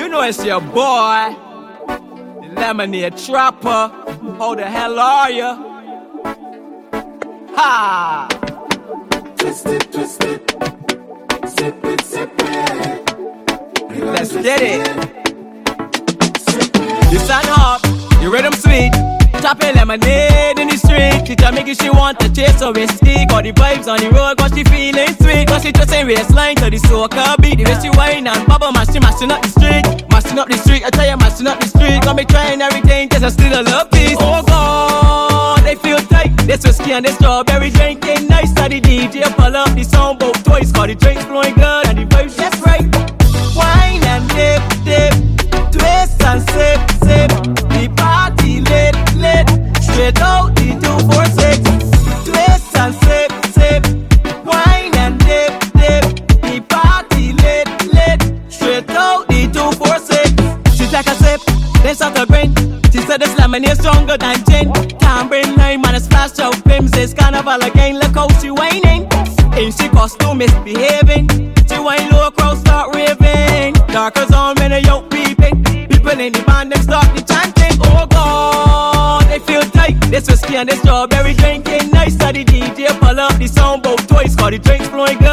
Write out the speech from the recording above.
You know it's your boy, the Lemonade Trapper. How the hell are ya? Ha! Twist it, sip it, sip it. Let's get it. You sound hot, you rhythm sweet. Chopping lemonade in the street. She tell me she want to chase her whiskey. Got the vibes on the road, but she feeling sweet. Cause she just ain't waistline to the soca beat. The way she whine and bubble, mashing up the street. Mashing up the street, I tell you, mashing up the street. Got me trying everything, just I still a love piece. Oh God, they feel tight. This whiskey and this strawberry drinking nice. So the DJ pull up the sound both twice. Cause the drinks flowing good and the vibes just right. Wine and dip, dip. Twist and sip, sip. The party lit, lit. Straight out the 246. Twist and sip, sip. Wine and dip, dip. The party lit, lit. Straight out the 246. She take a sip, then start to grin. She said this lemonade stronger than gin. Can't bring name and a splash of pims. It's carnival again, look how she whining. In she costume misbehaving. She whine low, crowd start raving. Darker zone when a yoke peeping. People in the band them start the chanting. Oh God, they feel tight. This whiskey and this strawberry drinking nice. So the DJ pull up the sound both twice. Cause the drinks flowing good